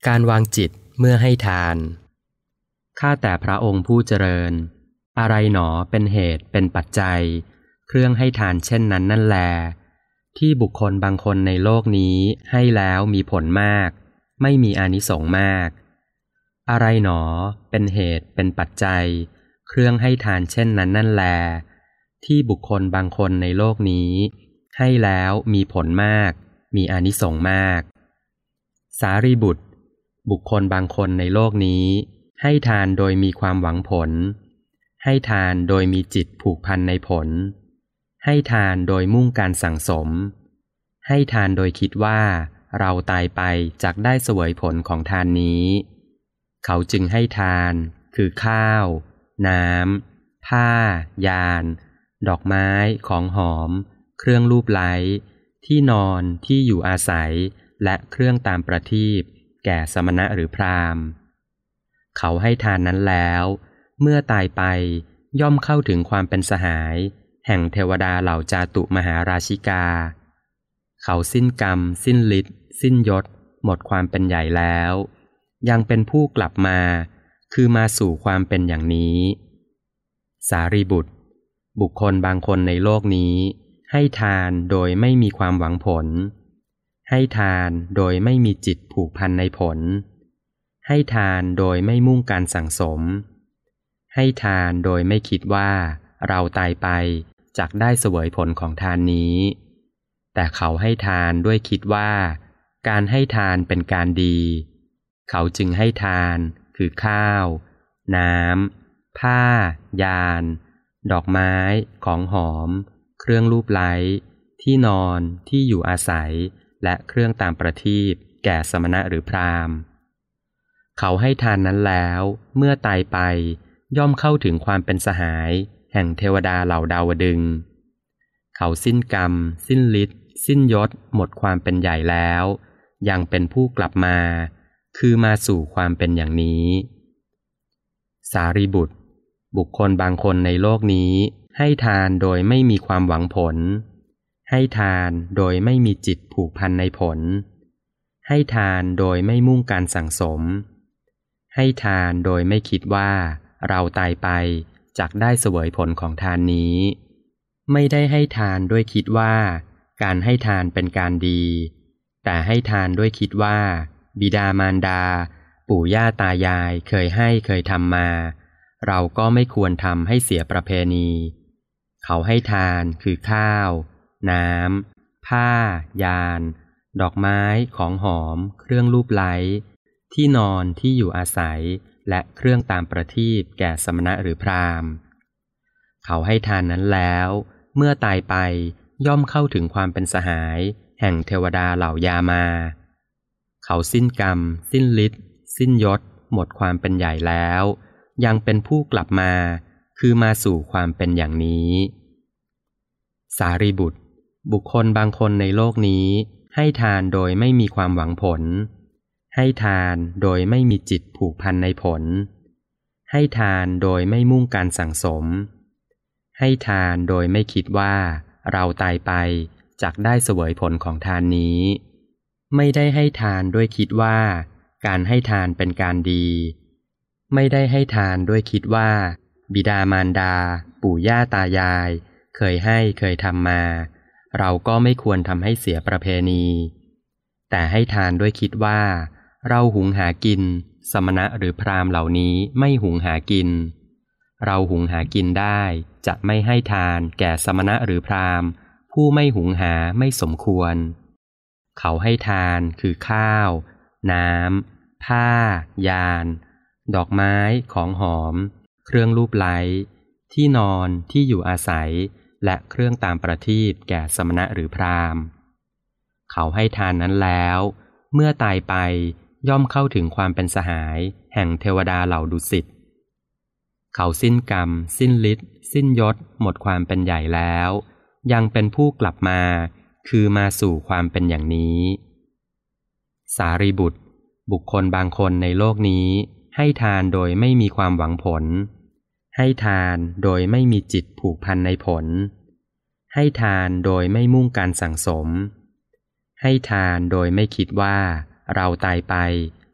การวางจิตเมื่อให้ทานข้าแต่พระองค์ผู้เจริญอะไรหนอเป็นเหตุเป็นปัจจัยเครื่องให้ทานเช่นนั้นนั่นแลที่บุคคลบางคนในโลกนี้ให้แล้วมีผลมากไม่มีอานิสงส์มากอะไรหนอเป็นเหตุเป็นปัจจัยเครื่องให้ทานเช่นนั้นนั่นแลที่บุคคลบางคนในโลกนี้ให้แล้วมีผลมากมีอานิสงส์มากสารีบุตรบุคคลบางคนในโลกนี้ให้ทานโดยมีความหวังผลให้ทานโดยมีจิตผูกพันในผลให้ทานโดยมุ่งการสั่งสมให้ทานโดยคิดว่าเราตายไปจักได้เสวยผลของทานนี้เขาจึงให้ทานคือข้าวน้ำผ้ายานดอกไม้ของหอมเครื่องลูบไล้ที่นอนที่อยู่อาศัยและเครื่องตามประทีปแก่สมณะหรือพราหมณ์เขาให้ทานนั้นแล้วเมื่อตายไปย่อมเข้าถึงความเป็นสหายแห่งเทวดาเหล่าจาตุมหาราชิกาเขาสิ้นกรรมสิ้นฤทธิ์สิ้นยศหมดความเป็นใหญ่แล้วยังเป็นผู้กลับมาคือมาสู่ความเป็นอย่างนี้สารีบุตรบุคคลบางคนในโลกนี้ให้ทานโดยไม่มีความหวังผลให้ทานโดยไม่มีจิตผูกพันในผลให้ทานโดยไม่มุ่งการสั่งสมให้ทานโดยไม่คิดว่าเราตายไปจักได้เสวยผลของทานนี้แต่เขาให้ทานด้วยคิดว่าการให้ทานเป็นการดีเขาจึงให้ทานคือข้าวน้ำผ้ายานดอกไม้ของหอมเครื่องลูบไล้ที่นอนที่อยู่อาศัยและเครื่องตามประทีปแก่สมณะหรือพราหมณ์เขาให้ทานนั้นแล้วเมื่อตายไปย่อมเข้าถึงความเป็นสหายแห่งเทวดาเหล่าดาวดึงส์เขาสิ้นกรรมสิ้นฤทธิ์สิ้นยศหมดความเป็นใหญ่แล้วยังเป็นผู้กลับมาคือมาสู่ความเป็นอย่างนี้สารีบุตรบุคคลบางคนในโลกนี้ให้ทานโดยไม่มีความหวังผลให้ทานโดยไม่มีจิตผูกพันในผลให้ทานโดยไม่มุ่งการสั่งสมให้ทานโดยไม่คิดว่าเราตายไปจักได้เสวยผลของทานนี้ไม่ได้ให้ทานด้วยคิดว่าการให้ทานเป็นการดีแต่ให้ทานด้วยคิดว่าบิดามารดาปู่ย่าตายายเคยให้เคยทำมาเราก็ไม่ควรทำให้เสียประเพณีเขาให้ทานคือข้าวน้ำผ้ายานดอกไม้ของหอมเครื่องลูบไล้ที่นอนที่อยู่อาศัยและเครื่องตามประทีปแก่สมณะหรือพราหมณ์เขาให้ทานนั้นแล้วเมื่อตายไปย่อมเข้าถึงความเป็นสหายแห่งเทวดาเหล่ายามาเขาสิ้นกรรมสิ้นฤทธิ์สิ้นยศหมดความเป็นใหญ่แล้วยังเป็นผู้กลับมาคือมาสู่ความเป็นอย่างนี้สารีบุตรบุคคลบางคนในโลกนี้ให้ทานโดยไม่มีความหวังผลให้ทานโดยไม่มีจิตผูกพันในผลให้ทานโดยไม่มุ่งการสั่งสมให้ทานโดยไม่คิดว่าเราตายไปจักได้เสวยผลของทานนี้ไม่ได้ให้ทานด้วยคิดว่าการให้ทานเป็นการดีไม่ได้ให้ทานด้วยคิดว่าบิดามารดาปู่ย่าตายายเคยให้เคยทำมาเราก็ไม่ควรทำให้เสียประเพณีแต่ให้ทานด้วยคิดว่าเราหุงหากินสมณะหรือพราหมณ์เหล่านี้ไม่หุงหากินเราหุงหากินได้จะไม่ให้ทานแก่สมณะหรือพราหมณ์ผู้ไม่หุงหาไม่สมควรเขาให้ทานคือข้าวน้ำผ้ายานดอกไม้ของหอมเครื่องลูบไล้ที่นอนที่อยู่อาศัยและเครื่องตามประทีปแก่สมณะหรือพราหมณ์เขาให้ทานนั้นแล้วเมื่อตายไปย่อมเข้าถึงความเป็นสหายแห่งเทวดาเหล่าดุสิตเขาสิ้นกรรมสิ้นฤทธิ์สิ้นยศหมดความเป็นใหญ่แล้วยังเป็นผู้กลับมาคือมาสู่ความเป็นอย่างนี้สารีบุตรบุคคลบางคนในโลกนี้ให้ทานโดยไม่มีความหวังผลให้ทานโดยไม่มีจิตผูกพันในผลให้ทานโดยไม่มุ่งการสั่งสมให้ทานโดยไม่คิดว่าเราตายไป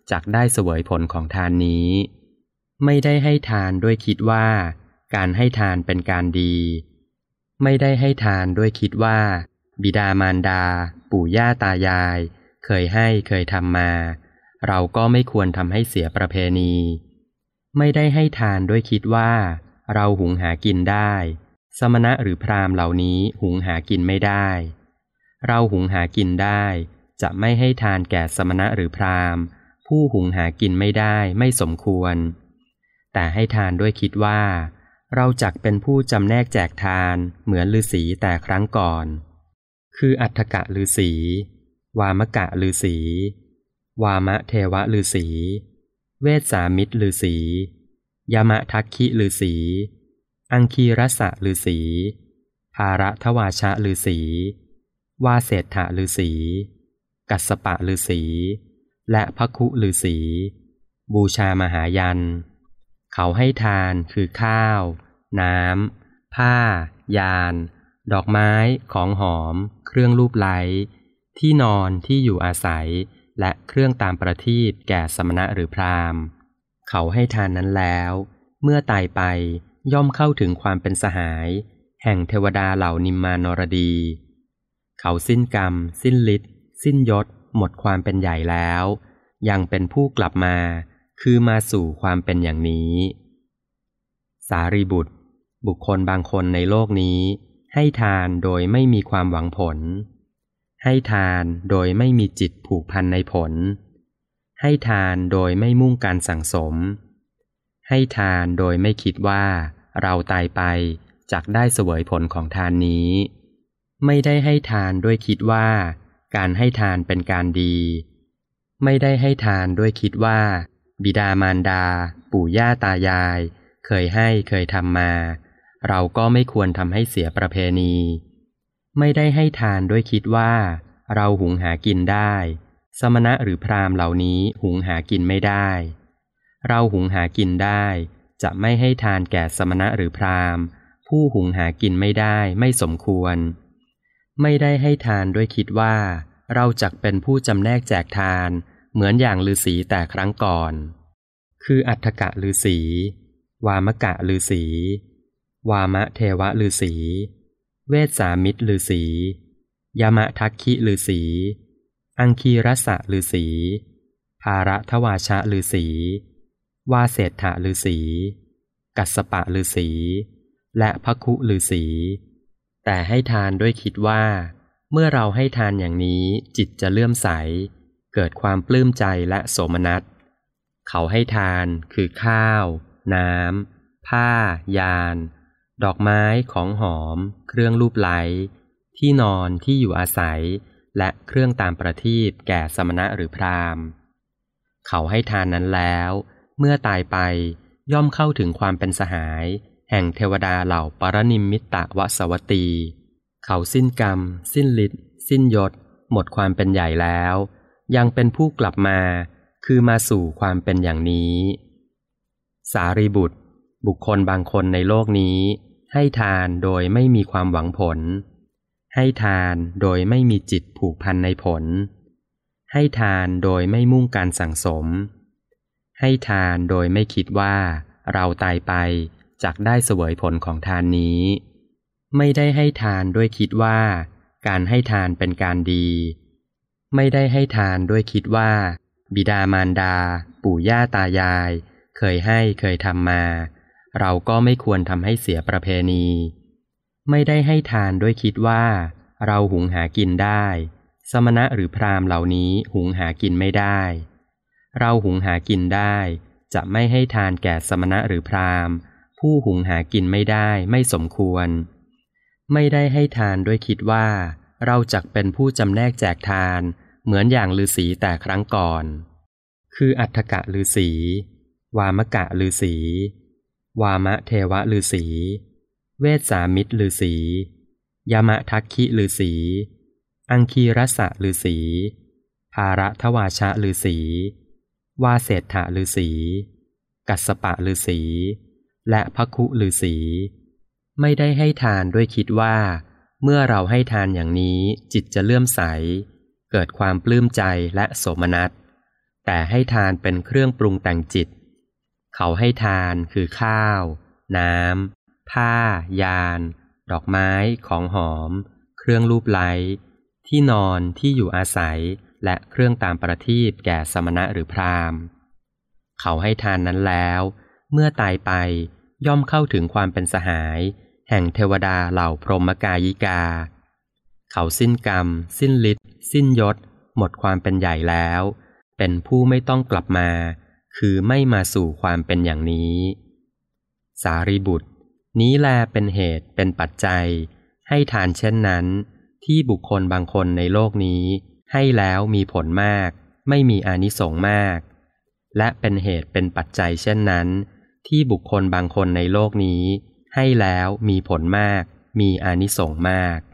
จักได้เสวยผลของทานนี้ไม่ได้ให้ทานด้วยคิดว่าการให้ทานเป็นการดีไม่ได้ให้ทานด้วยคิดว่าบิดามารดาปู่ย่าตายายเคยให้เคยทำมาเราก็ไม่ควรทำให้เสียประเพณีไม่ได้ให้ทานด้วยคิดว่าเราหุงหากินได้สมณะหรือพราหมณ์เหล่านี้หุงหากินไม่ได้เราหุงหากินได้จะไม่ให้ทานแก่สมณะหรือพราหมณ์ผู้หุงหากินไม่ได้ไม่สมควรแต่ให้ทานด้วยคิดว่าเราจักเป็นผู้จำแนกแจกทานเหมือนฤาษีแต่ครั้งก่อนคืออัฏฐกะฤาษีวามกะฤาษีวามะเทวฤาษีเวสสามิตรฤาษียมทัคคิฤาษีอังคีรสะฤาษีภารทวาชะฤาษีวาเศรษฐฤาษีกัสสปะฤาษีและภคุฤาษีบูชามหายันเขาให้ทานคือข้าวน้ำผ้ายานดอกไม้ของหอมเครื่องลูบไล้ที่นอนที่อยู่อาศัยและเครื่องตามประทีปแก่สมณะหรือพราหมณ์เขาให้ทานนั้นแล้วเมื่อตายไปย่อมเข้าถึงความเป็นสหายแห่งเทวดาเหล่านิมมานรดีเขาสิ้นกรรมสิ้นฤทธิ์สิ้นยศหมดความเป็นใหญ่แล้วยังเป็นผู้กลับมาคือมาสู่ความเป็นอย่างนี้สารีบุตรบุคคลบางคนในโลกนี้ให้ทานโดยไม่มีความหวังผลให้ทานโดยไม่มีจิตผูกพันในผลให้ทานโดยไม่มุ่งการสั่งสมให้ทานโดยไม่คิดว่าเราตายไปจักได้เสวยผลของทานนี้ไม่ได้ให้ทานด้วยคิดว่าการให้ทานเป็นการดีไม่ได้ให้ทานด้วยคิดว่าบิดามารดาปู่ย่าตายายเคยให้เคยทำมาเราก็ไม่ควรทำให้เสียประเพณีไม่ได้ให้ทานด้วยคิดว่าเราหุงหากินได้สมณะหรือพราหมณ์เหล่านี้หุงหากินไม่ได้เราหุงหากินได้จะไม่ให้ทานแก่สมณะหรือพราหมณ์ผู้หุงหากินไม่ได้ไม่สมควรไม่ได้ให้ทานด้วยคิดว่าเราจักเป็นผู้จำแนกแจกทานเหมือนอย่างฤาษีแต่ครั้งก่อนคืออัฏฐกะฤาษีวามกะฤาษีวามะเทวฤาษีเวสสามิตรฤาษียมทัคคิฤาษีอังคีรสะฤาษีภารทวาชะฤาษีวาเศรษฐฤาษีกัสสปะฤาษีและภคุฤาษีแต่ให้ทานด้วยคิดว่าเมื่อเราให้ทานอย่างนี้จิตจะเลื่อมใสเกิดความปลื้มใจและโสมนัสเขาให้ทานคือข้าวน้ำผ้ายานดอกไม้ของหอมเครื่องลูบไล้ที่นอนที่อยู่อาศัยและเครื่องตามประทีปแก่สมณะหรือพราหมณ์เขาให้ทานนั้นแล้วเมื่อตายไปย่อมเข้าถึงความเป็นสหายแห่งเทวดาเหล่าปรนิมมิตวสวัตตีเขาสิ้นกรรมสิ้นฤทธิ์สิ้นยศหมดความเป็นใหญ่แล้วยังเป็นผู้กลับมาคือมาสู่ความเป็นอย่างนี้สารีบุตรบุคคลบางคนในโลกนี้ให้ทานโดยไม่มีความหวังผลให้ทานโดยไม่มีจิตผูกพันในผลให้ทานโดยไม่มุ่งการสั่งสมให้ทานโดยไม่คิดว่าเราตายไปจักได้เสวยผลของทานนี้ไม่ได้ให้ทานด้วยคิดว่าการให้ทานเป็นการดีไม่ได้ให้ทานด้วยคิดว่าบิดามารดาปู่ย่าตายายเคยให้เคยทำมาเราก็ไม่ควรทำให้เสียประเพณีไม่ได้ให้ทานด้วยคิดว่าเราหุงหากินได้สมณะหรือพราหมณ์เหล่านี้หุงหากินไม่ได้เราหุงหากินได้จะไม่ให้ทานแก่สมณะหรือพราหมณ์ผู้หุงหากินไม่ได้ไม่สมควรไม่ได้ให้ทานด้วยคิดว่าเราจักเป็นผู้จำแนกแจกทานเหมือนอย่างฤาษีแต่ครั้งก่อนคืออัฏฐกะฤาษีวามกะฤาษีวามะเทวฤาษีเวสสามิตรฤาษียมทัคคิฤาษีอังคีรสะฤาษีภารทวาชะฤาษีวาเศรษฐฤาษีกัสสปะฤาษีและภคุฤาษีไม่ได้ให้ทานด้วยคิดว่าเมื่อเราให้ทานอย่างนี้จิตจะเลื่อมใสเกิดความปลื้มใจและโสมนัสแต่ให้ทานเป็นเครื่องปรุงแต่งจิตเขาให้ทานคือข้าวน้ำผ้ายานดอกไม้ของหอมเครื่องลูบไล้ที่นอนที่อยู่อาศัยและเครื่องตามประทีปแก่สมณะหรือพราหมณ์เขาให้ทานนั้นแล้วเมื่อตายไปย่อมเข้าถึงความเป็นสหายแห่งเทวดาเหล่าพรหมกายิกาเขาสิ้นกรรมสิ้นฤทธิ์สิ้นยศหมดความเป็นใหญ่แล้วเป็นผู้ไม่ต้องกลับมาคือไม่มาสู่ความเป็นอย่างนี้สารีบุตรนี้แลเป็นเหตุเป็นปัจจัยให้ทานเช่นนั้นที่บุคคลบางคนในโลกนี้ให้แล้วมีผลมากไม่มีอานิสงส์มากและเป็นเหตุเป็นปัจจัยเช่นนั้นที่บุคคลบางคนในโลกนี้ให้แล้วมีผลมากมีอานิสงส์มาก